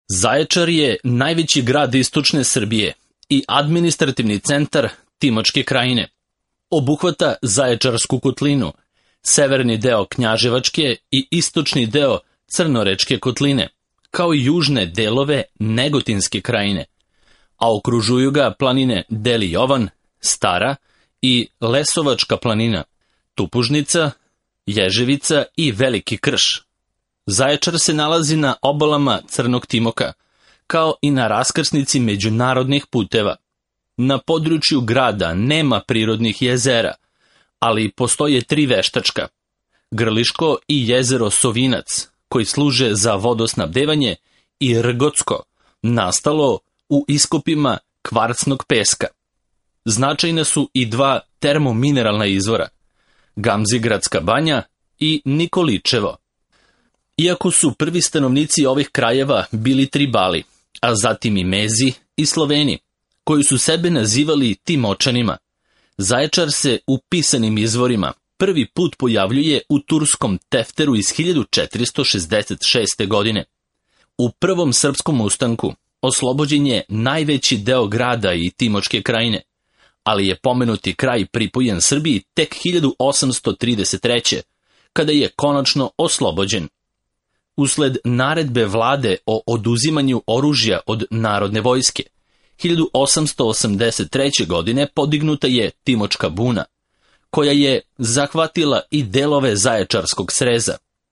Zaječar je najveći grad istočne Srbije i administrativni centar Timočke krajine. Obuhvata Zaječarsku kotlinu, severni deo Knjaževačke i istočni deo Crnorečke kotline, kao i južne delove Negotinske krajine, a okružuju ga planine Deli Jovan, Stara i Lesovačka planina, Tupužnica, Ježevica i Veliki Krš. Zaječar se nalazi na obalama Crnog Timoka, kao i na raskrsnici međunarodnih puteva. Na području grada nema prirodnih jezera, ali postoje 3 veštačka, Grliško i jezero Sovinac, koji služe za vodosnabdevanje, i Rgocko, nastalo u iskopima kvarcnog peska. Značajna su i 2 termomineralna izvora, Gamzigradska banja i Nikoličevo. Iako su prvi stanovnici ovih krajeva bili Tribali, a zatim i Mezi i Sloveni, koji su sebe nazivali Timočanima, Zaječar se u pisanim izvorima prvi put pojavljuje u turskom tefteru iz 1466. godine. U prvom srpskom ustanku oslobođen je najveći deo grada i Timočke krajine, ali je pomenuti kraj pripojen Srbiji tek 1833. kada je konačno oslobođen. Usled naredbe vlade o oduzimanju oružja od narodne vojske, 1883. godine podignuta je Timočka buna, koja je zahvatila i delove Zaječarskog sreza.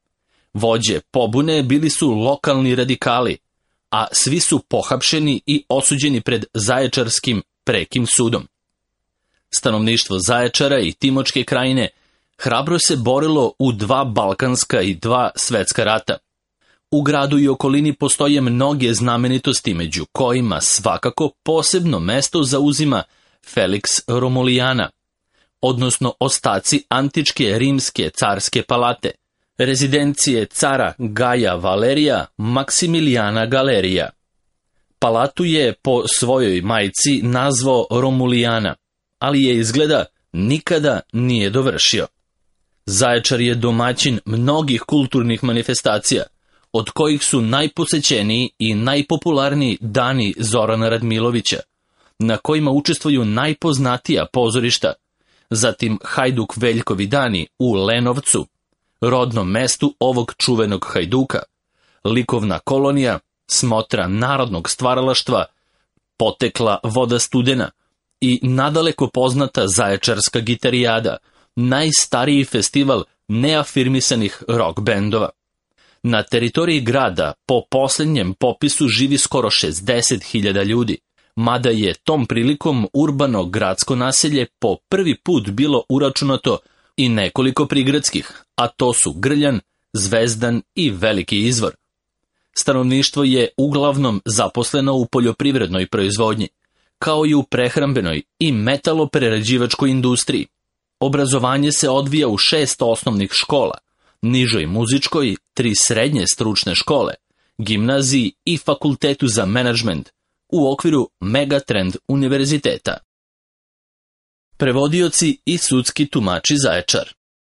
Vođe pobune bili su lokalni radikali, a svi su pohapšeni i osuđeni pred Zaječarskim prekim sudom. Stanovništvo Zaječara i Timočke krajine hrabro se borilo u 2 balkanska i 2 svetska rata. U gradu i okolini postoje mnoge znamenitosti, među kojima svakako posebno mesto zauzima Felix Romulijana, odnosno ostaci antičke rimske carske palate, rezidencije cara Gaja Valerija Maksimilijana Galerija. Palatu je po svojoj majci nazvao Romulijana, ali je izgleda nikada nije dovršio. Zaječar je domaćin mnogih kulturnih manifestacija, od kojih su najposećeniji i najpopularniji dani Zorana Radmilovića, na kojima učestvuju najpoznatija pozorišta, zatim Hajduk Veljkovi dani u Lenovcu, rodnom mestu ovog čuvenog hajduka, likovna kolonija, smotra narodnog stvaralaštva, potekla voda Studena i nadaleko poznata Zaječarska gitarijada, najstariji festival neafirmisanih rock bendova. Na teritoriji grada po posljednjem popisu živi skoro 60.000 ljudi, mada je tom prilikom urbano gradsko naselje po prvi put bilo uračunato i nekoliko prigradskih, a to su Grljan, Zvezdan i Veliki Izvor. Stanovništvo je uglavnom zaposleno u poljoprivrednoj proizvodnji, kao i u prehrambenoj i metaloprerađivačkoj industriji. Obrazovanje se odvija u 6 osnovnih škola, nižoj muzičkoj, 3 srednje stručne škole, gimnaziji i fakultetu za menadžment u okviru Megatrend univerziteta. Prevodioci i sudski tumači Zaječar.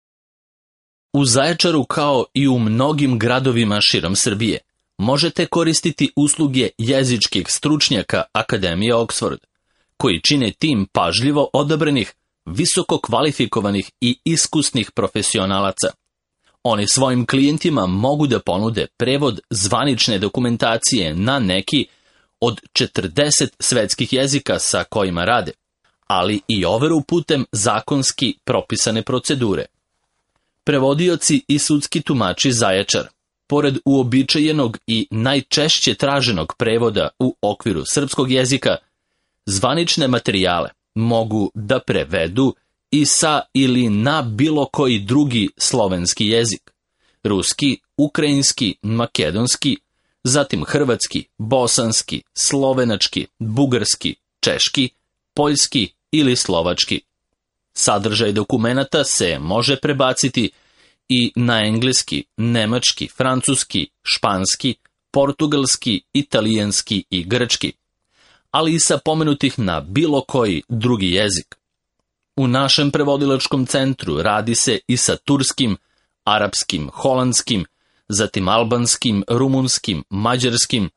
U Zaječaru, kao i u mnogim gradovima širom Srbije, možete koristiti usluge jezičkih stručnjaka Akademije Oxford, koji čine tim pažljivo odabranih, visoko kvalifikovanih i iskusnih profesionalaca. Oni svojim klijentima mogu da ponude prevod zvanične dokumentacije na neki od 40 svetskih jezika sa kojima rade, ali i overu putem zakonski propisane procedure. Prevodioci i sudski tumači Zaječar, pored uobičajenog i najčešće traženog prevoda u okviru srpskog jezika, zvanične materijale mogu da prevedu i sa ili na bilo koji drugi slovenski jezik, ruski, ukrajinski, makedonski, zatim hrvatski, bosanski, slovenački, bugarski, češki, poljski ili slovački. Sadržaj dokumenata se može prebaciti i na engleski, nemački, francuski, španski, portugalski, italijanski i grčki, ali i sa pomenutih na bilo koji drugi jezik. U našem prevodilačkom centru radi se i sa turskim, arapskim, holandskim, zatim albanskim, rumunskim, mađarskim,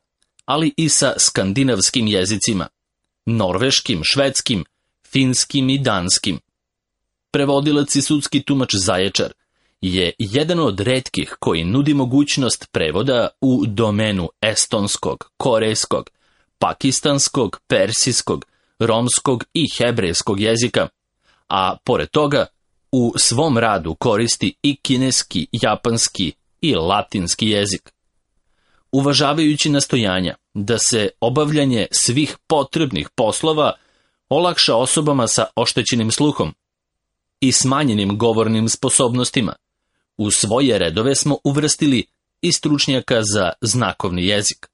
ali i sa skandinavskim jezicima, norveškim, švedskim, finskim i danskim. Prevodilac i sudski tumač Zaječar je jedan od retkih koji nudi mogućnost prevoda u domenu estonskog, korejskog, pakistanskog, persijskog, romskog i hebrejskog jezika, a pored toga u svom radu koristi i kineski, japanski i latinski jezik. Uvažavajući nastojanja da se obavljanje svih potrebnih poslova olakša osobama sa oštećenim sluhom i smanjenim govornim sposobnostima, u svoje redove smo uvrstili i stručnjaka za znakovni jezik.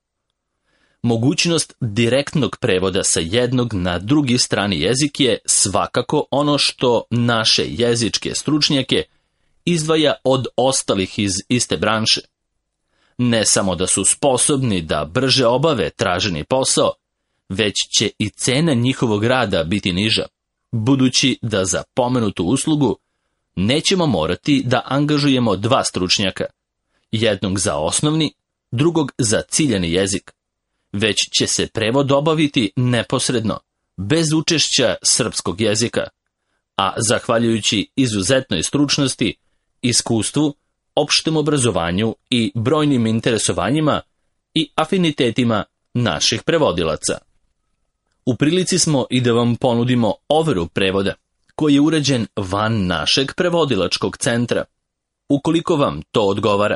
Mogućnost direktnog prevoda sa jednog na drugi strani jezik je svakako ono što naše jezičke stručnjake izdvaja od ostalih iz iste branše. Ne samo da su sposobni da brže obave traženi posao, već će i cena njihovog rada biti niža, budući da za pomenutu uslugu nećemo morati da angažujemo dva stručnjaka, jednog za osnovni, drugog za ciljani jezik, već će se prevod obaviti neposredno, bez učešća srpskog jezika, a zahvaljujući izuzetnoj stručnosti, iskustvu, opštem obrazovanju i brojnim interesovanjima i afinitetima naših prevodilaca. U prilici smo i da vam ponudimo overu prevoda, koji je urađen van našeg prevodilačkog centra, ukoliko vam to odgovara.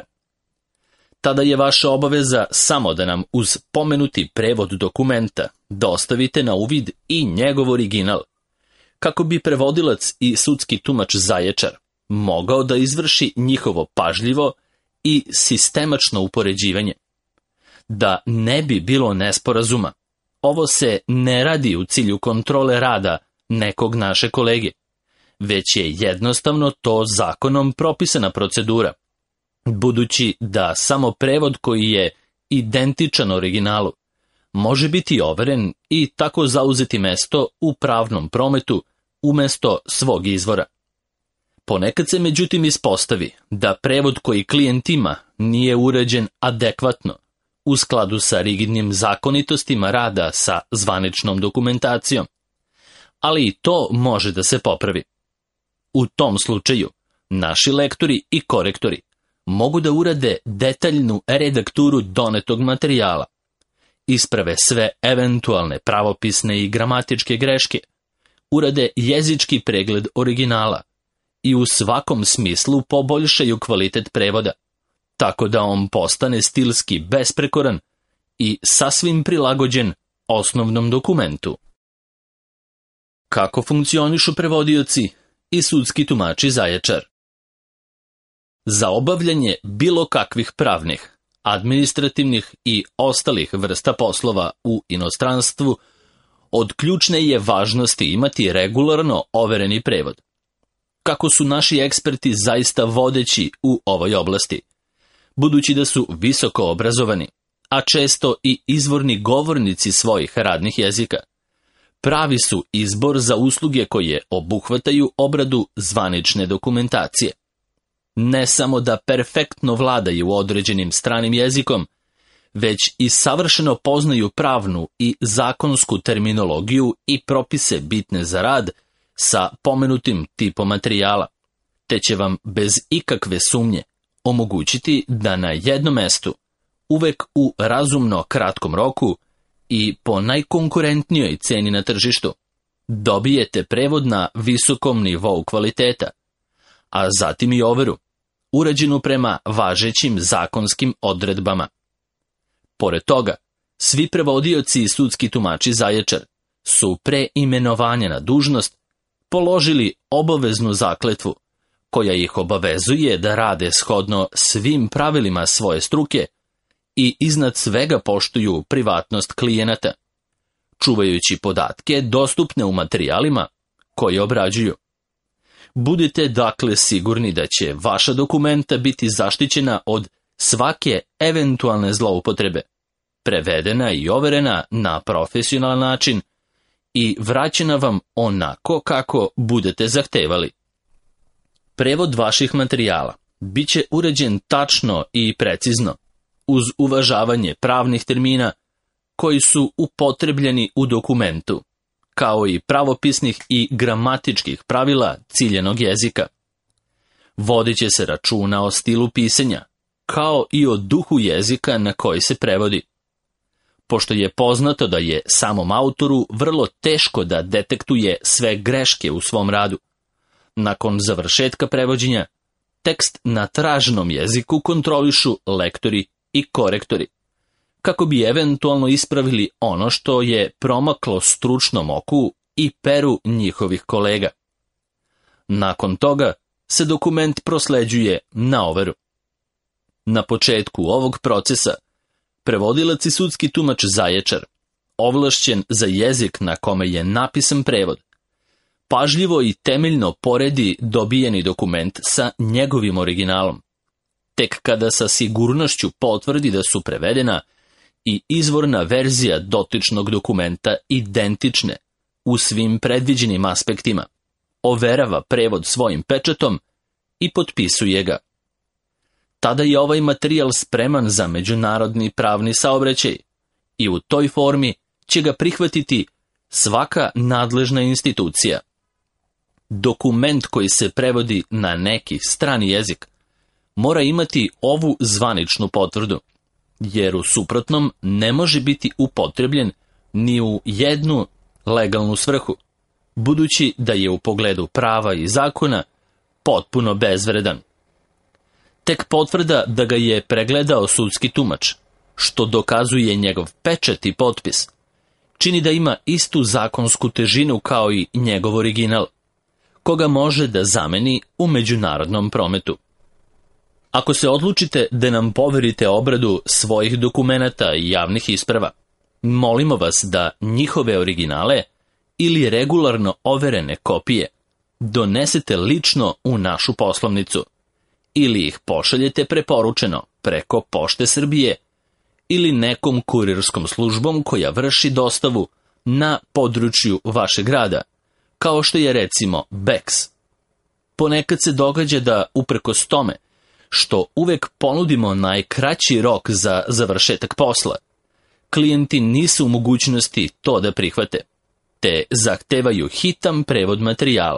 Tada je vaša obaveza samo da nam uz pomenuti prevod dokumenta dostavite na uvid i njegov original, kako bi prevodilac i sudski tumač Zaječar mogao da izvrši njihovo pažljivo i sistemačno upoređivanje. Da ne bi bilo nesporazuma, ovo se ne radi u cilju kontrole rada nekog naše kolege, već je jednostavno to zakonom propisana procedura, budući da samo prevod koji je identičan originalu može biti overen i tako zauzeti mesto u pravnom prometu umesto svog izvora. Ponekad se međutim ispostavi da prevod koji klijent ima nije urađen adekvatno, u skladu sa rigidnim zakonitostima rada sa zvaničnom dokumentacijom, ali i to može da se popravi. U tom slučaju, naši lektori i korektori mogu da urade detaljnu redakturu donetog materijala, isprave sve eventualne pravopisne i gramatičke greške, urade jezički pregled originala i u svakom smislu poboljšaju kvalitet prevoda, tako da on postane stilski besprekoran i sasvim prilagođen osnovnom dokumentu. Kako funkcionišu prevodioci i sudski tumači Zaječar? Za obavljanje bilo kakvih pravnih, administrativnih i ostalih vrsta poslova u inostranstvu, od ključne je važnosti imati regularno overeni prevod. Kako su naši eksperti zaista vodeći u ovoj oblasti, budući da su visoko obrazovani, a često i izvorni govornici svojih radnih jezika, pravi su izbor za usluge koje obuhvataju obradu zvanične dokumentacije. Ne samo da perfektno vladaju određenim stranim jezikom, već i savršeno poznaju pravnu i zakonsku terminologiju i propise bitne za rad sa pomenutim tipom materijala, te će vam bez ikakve sumnje omogućiti da na jednom mestu, uvek u razumno kratkom roku i po najkonkurentnijoj ceni na tržištu, dobijete prevod na visokom nivou kvaliteta, a zatim i overu, urađenu prema važećim zakonskim odredbama. Pored toga, svi prevodioci i sudski tumači Zaječar su pre imenovanja na dužnost položili obaveznu zakletvu, koja ih obavezuje da rade shodno svim pravilima svoje struke i iznad svega poštuju privatnost klijenata, čuvajući podatke dostupne u materijalima koje obrađuju. Budite dakle sigurni da će vaša dokumenta biti zaštićena od svake eventualne zloupotrebe, prevedena i overena na profesionalan način i vraćena vam onako kako budete zahtevali. Prevod vaših materijala bit će uređen tačno i precizno, uz uvažavanje pravnih termina, koji su upotrebljeni u dokumentu, kao i pravopisnih i gramatičkih pravila ciljenog jezika. Vodit će se računa o stilu pisanja, kao i o duhu jezika na koji se prevodi. Pošto je poznato da je samom autoru vrlo teško da detektuje sve greške u svom radu, nakon završetka prevođenja, tekst na traženom jeziku kontrolišu lektori i korektori, kako bi eventualno ispravili ono što je promaklo stručnom oku i peru njihovih kolega. Nakon toga se dokument prosleđuje na overu. Na početku ovog procesa prevodilac i sudski tumač Zaječar, ovlašćen za jezik na kome je napisan prevod, pažljivo i temeljno poredi dobijeni dokument sa njegovim originalom. Tek kada sa sigurnošću potvrdi da su prevedena i izvorna verzija dotičnog dokumenta identične u svim predviđenim aspektima, overava prevod svojim pečatom i potpisuje ga. Tada je ovaj materijal spreman za međunarodni pravni saobraćaj i u toj formi će ga prihvatiti svaka nadležna institucija. Dokument koji se prevodi na neki strani jezik mora imati ovu zvaničnu potvrdu, jer u suprotnom ne može biti upotrebljen ni u jednu legalnu svrhu, budući da je u pogledu prava i zakona potpuno bezvredan. Tek potvrda da ga je pregledao sudski tumač, što dokazuje njegov pečat i potpis, čini da ima istu zakonsku težinu kao i njegov original, koga može da zameni u međunarodnom prometu. Ako se odlučite da nam poverite obradu svojih dokumenata i javnih isprava, molimo vas da njihove originale ili regularno overene kopije donesete lično u našu poslovnicu ili ih pošaljete preporučeno preko Pošte Srbije ili nekom kurirskom službom koja vrši dostavu na području vašeg grada, kao što je recimo BEX. Ponekad se događa da, uprkos tome što uvek ponudimo najkraći rok za završetak posla, klijenti nisu u mogućnosti to da prihvate, te zahtevaju hitan prevod materijala.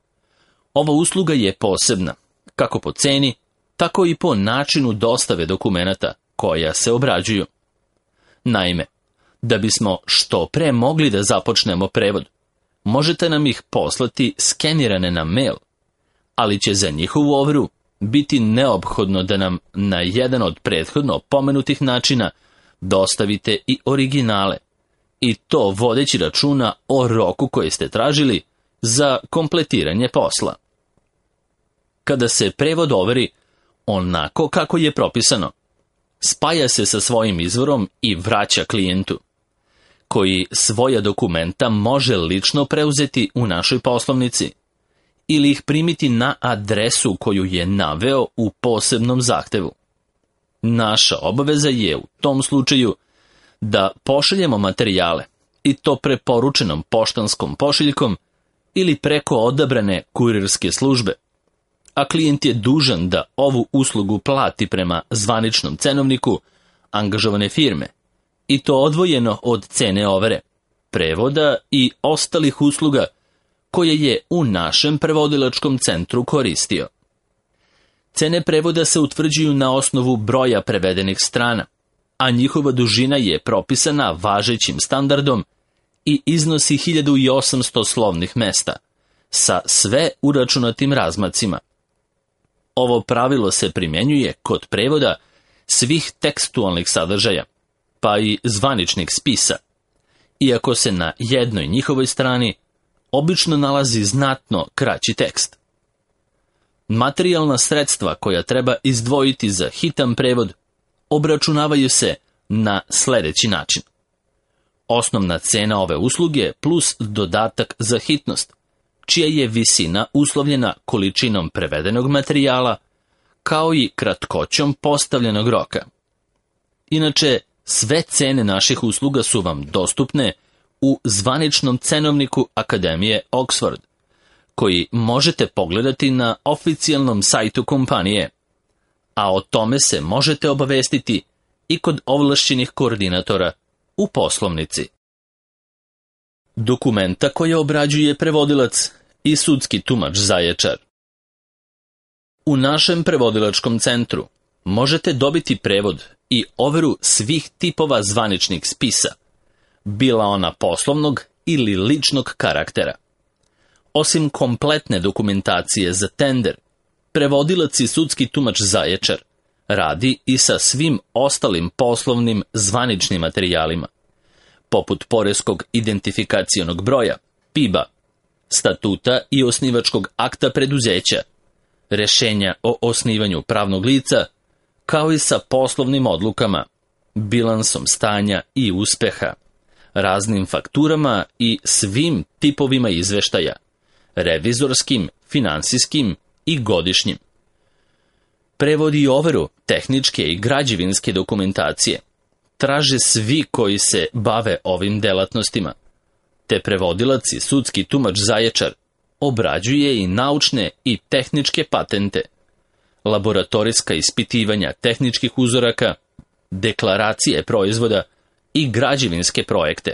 Ova usluga je posebna, kako po ceni, tako i po načinu dostave dokumenata koja se obrađuju. Naime, da bismo što pre mogli da započnemo prevod, možete nam ih poslati skenirane na mail, ali će za njihovu overu biti neophodno da nam na jedan od prethodno pomenutih načina dostavite i originale, i to vodeći računa o roku koji ste tražili za kompletiranje posla. Kada se prevod overi onako kako je propisano, spaja se sa svojim izvorom i vraća klijentu, koji svoja dokumenta može lično preuzeti u našoj poslovnici ili ih primiti na adresu koju je naveo u posebnom zahtevu. Naša obaveza je u tom slučaju da pošaljemo materijale, i to preporučenom poštanskom pošiljkom ili preko odabrane kurirske službe, a klijent je dužan da ovu uslugu plati prema zvaničnom cenovniku angažovane firme, i to odvojeno od cene overe, prevoda i ostalih usluga koje je u našem prevodilačkom centru koristio. Cene prevoda se utvrđuju na osnovu broja prevedenih strana, a njihova dužina je propisana važećim standardom i iznosi 1800 slovnih mesta, sa sve uračunatim razmacima. Ovo pravilo se primjenjuje kod prevoda svih tekstualnih sadržaja, pa i zvaničnih spisa, iako se na jednoj njihovoj strani obično nalazi znatno kraći tekst. Materijalna sredstva koja treba izdvojiti za hitan prevod obračunavaju se na sljedeći način. Osnovna cena ove usluge plus dodatak za hitnost, čija je visina uslovljena količinom prevedenog materijala, kao i kratkoćom postavljenog roka. Inače, sve cene naših usluga su vam dostupne u zvaničnom cenovniku Akademije Oxford, koji možete pogledati na oficijalnom sajtu kompanije, a o tome se možete obavestiti i kod ovlašćenih koordinatora u poslovnici. Dokumenta koje obrađuje prevodilac i sudski tumač Zaječar. U našem prevodilačkom centru možete dobiti prevod i overu svih tipova zvaničnih spisa, bila ona poslovnog ili ličnog karaktera. Osim kompletne dokumentacije za tender, prevodilac i sudski tumač Zaječar radi i sa svim ostalim poslovnim zvaničnim materijalima, poput poreskog identifikacionog broja, PIB-a, statuta i osnivačkog akta preduzeća, rešenja o osnivanju pravnog lica, kao i sa poslovnim odlukama, bilansom stanja i uspeha, raznim fakturama i svim tipovima izveštaja, revizorskim, finansijskim i godišnjim. Prevod i overu tehničke i građevinske dokumentacije traže svi koji se bave ovim delatnostima, te prevodilac i sudski tumač Zaječar obrađuje i naučne i tehničke patente, laboratorijska ispitivanja tehničkih uzoraka, deklaracije proizvoda i građevinske projekte.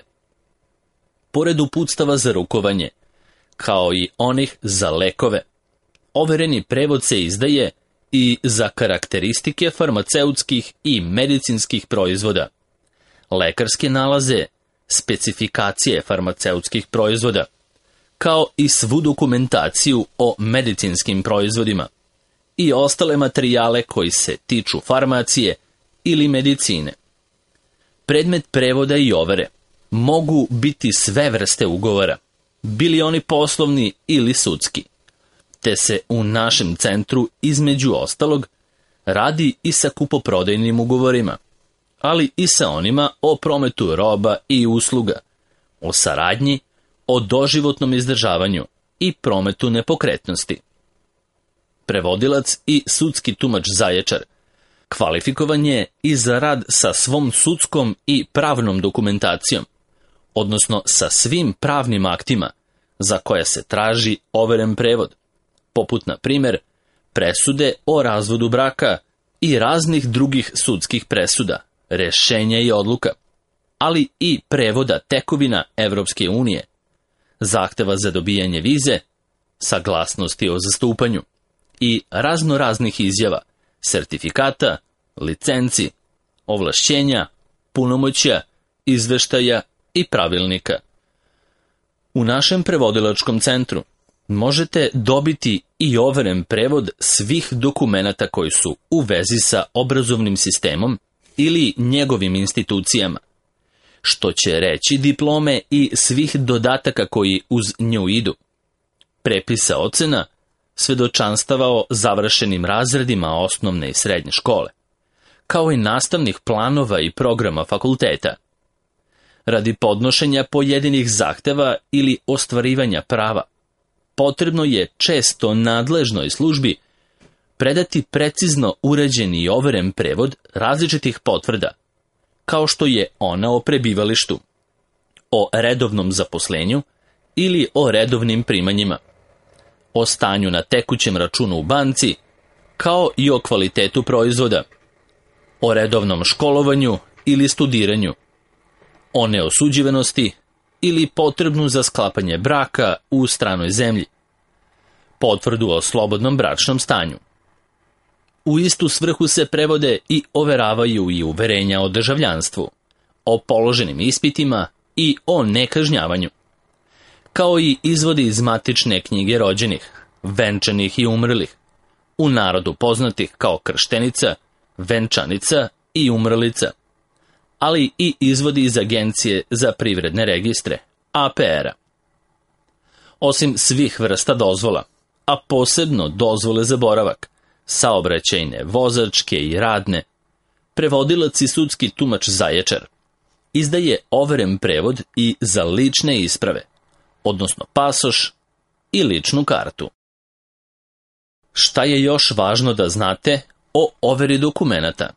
Pored uputstava za rukovanje, kao i onih za lekove, overeni prevod se izdaje i za karakteristike farmaceutskih i medicinskih proizvoda, lekarske nalaze, specifikacije farmaceutskih proizvoda, kao i svu dokumentaciju o medicinskim proizvodima i ostale materijale koji se tiču farmacije ili medicine. Predmet prevoda i overe mogu biti sve vrste ugovora, bili oni poslovni ili sudski, te se u našem centru, između ostalog, radi i sa kupoprodajnim ugovorima, ali i sa onima o prometu roba i usluga, o saradnji, o doživotnom izdržavanju i prometu nepokretnosti. Prevodilac i sudski tumač Zaječar kvalifikovan je i za rad sa svom sudskom i pravnom dokumentacijom, odnosno sa svim pravnim aktima za koje se traži overen prevod, poput, na primjer, presude o razvodu braka i raznih drugih sudskih presuda, rešenja i odluka, ali i prevoda tekovina Evropske unije, zahteva za dobijanje vize, saglasnosti o zastupanju i raznoraznih izjava, sertifikata, licenci, ovlašćenja, punomoćja, izveštaja i pravilnika. U našem prevodilačkom centru možete dobiti i overen prevod svih dokumenata koji su u vezi sa obrazovnim sistemom ili njegovim institucijama, što će reći diplome i svih dodataka koji uz nju idu, prepisa ocena, svedočanstava o završenim razredima osnovne i srednje škole, kao i nastavnih planova i programa fakulteta. Radi podnošenja pojedinih zahteva ili ostvarivanja prava, potrebno je često nadležnoj službi predati precizno uređen i overen prevod različitih potvrda, kao što je ona o prebivalištu, o redovnom zaposlenju ili o redovnim primanjima, o stanju na tekućem računu u banci, kao i o kvalitetu proizvoda, o redovnom školovanju ili studiranju, o neosuđivanosti ili potrebnu za sklapanje braka u stranoj zemlji, potvrdu o slobodnom bračnom stanju. U istu svrhu se prevode i overavaju i uverenja o državljanstvu, o položenim ispitima i o nekažnjavanju, kao i izvodi iz matične knjige rođenih, venčanih i umrlih, u narodu poznatih kao krštenica, venčanica i umrlica, ali i izvodi iz Agencije za privredne registre, APR-a. Osim svih vrsta dozvola, a posebno dozvole za boravak, saobraćajne, vozačke i radne, prevodilac i sudski tumač Zaječar izdaje overen prevod i za lične isprave, odnosno pasoš i ličnu kartu. Šta je još važno da znate o overi dokumenata?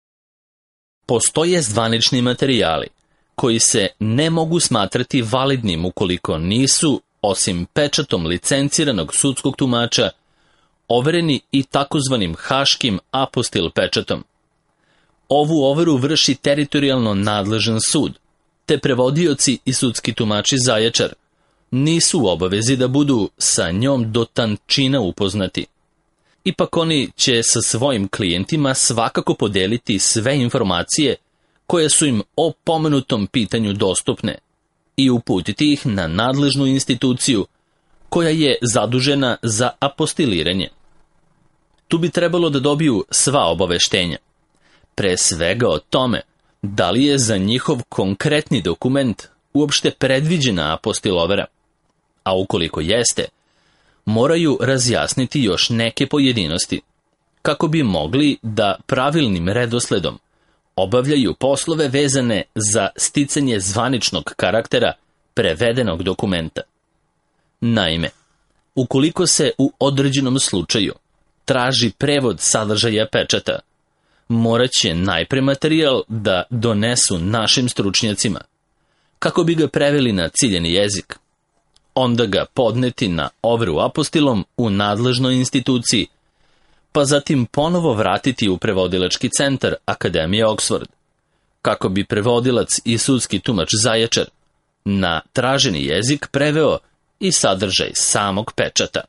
Postoje zvanični materijali koji se ne mogu smatrati validnim ukoliko nisu, osim pečatom licenciranog sudskog tumača, overeni i takozvanim haškim apostil pečatom. Ovu overu vrši teritorijalno nadležan sud, te prevodioci i sudski tumači Zaječar nisu u obavezi da budu sa njom do tančina upoznati. Ipak oni će sa svojim klijentima svakako podeliti sve informacije koje su im o pomenutom pitanju dostupne i uputiti ih na nadležnu instituciju koja je zadužena za apostiliranje. Tu bi trebalo da dobiju sva obaveštenja, pre svega o tome da li je za njihov konkretni dokument uopšte predviđena apostilovera, a ukoliko jeste, moraju razjasniti još neke pojedinosti, kako bi mogli da pravilnim redosledom obavljaju poslove vezane za sticanje zvaničnog karaktera prevedenog dokumenta. Naime, ukoliko se u određenom slučaju traži prevod sadržaja pečata, morat će najpre materijal da donesu našim stručnjacima, kako bi ga preveli na ciljeni jezik, onda ga podneti na overu apostilom u nadležnoj instituciji, pa zatim ponovo vratiti u prevodilački centar Akademije Oxford, kako bi prevodilac i sudski tumač Zaječar na traženi jezik preveo i sadržaj samog pečata.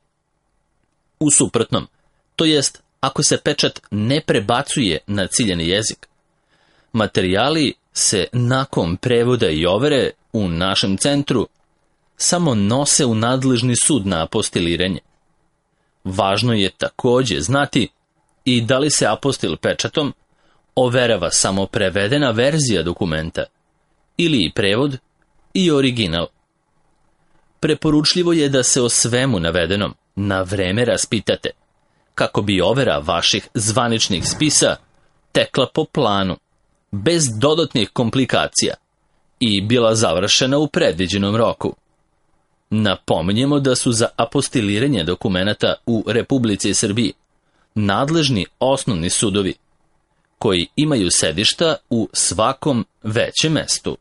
U suprotnom, to jest ako se pečat ne prebacuje na ciljeni jezik, materijali se nakon prevoda i overe u našem centru samo nose u nadležni sud na apostiliranje. Važno je takođe znati i da li se apostil pečatom overava samo prevedena verzija dokumenta ili i prevod i original. Preporučljivo je da se o svemu navedenom na vreme raspitate, kako bi overa vaših zvaničnih spisa tekla po planu, bez dodatnih komplikacija i bila završena u predviđenom roku. Napominjemo da su za apostiliranje dokumenata u Republici Srbiji nadležni osnovni sudovi, koji imaju sedišta u svakom većem mestu.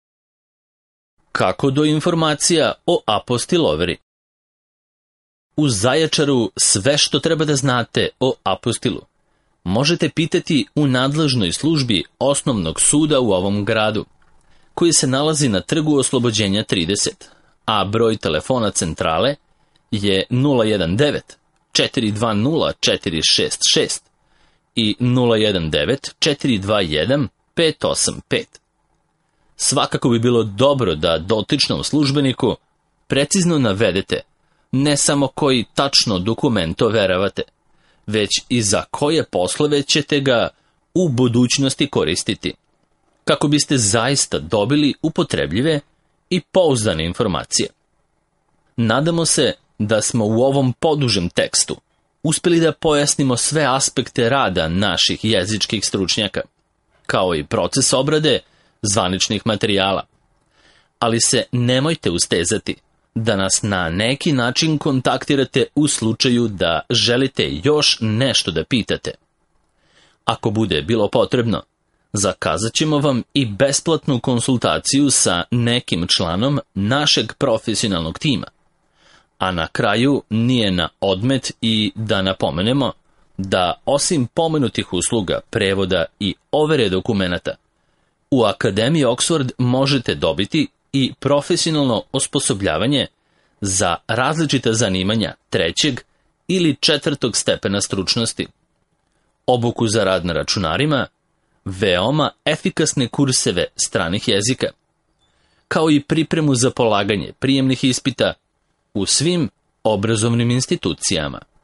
Kako do informacija o apostiloveri? U Zaječaru sve što treba da znate o apostilu možete pitati u nadležnoj službi osnovnog suda u ovom gradu, koji se nalazi na Trgu Oslobođenja 30, a broj telefona centrale je 019 420 466 i 019 421 585. Svakako bi bilo dobro da dotičnom službeniku precizno navedete ne samo koji tačno dokument overavate, već i za koje poslove ćete ga u budućnosti koristiti, kako biste zaista dobili upotrebljive i pouzdane informacije. Nadamo se da smo u ovom podužem tekstu uspeli da pojasnimo sve aspekte rada naših jezičkih stručnjaka, kao i proces obrade zvaničnih materijala. Ali se nemojte ustezati da nas na neki način kontaktirate u slučaju da želite još nešto da pitate. Ako bude bilo potrebno, zakazat ćemo vam i besplatnu konsultaciju sa nekim članom našeg profesionalnog tima. A na kraju nije na odmet i da napomenemo da osim pomenutih usluga, prevoda i overe dokumenata, u Akademiji Oxford možete dobiti i profesionalno osposobljavanje za različita zanimanja 3. ili 4. stepena stručnosti, obuku za rad na računarima, veoma efikasne kurseve stranih jezika, kao i pripremu za polaganje prijemnih ispita u svim obrazovnim institucijama.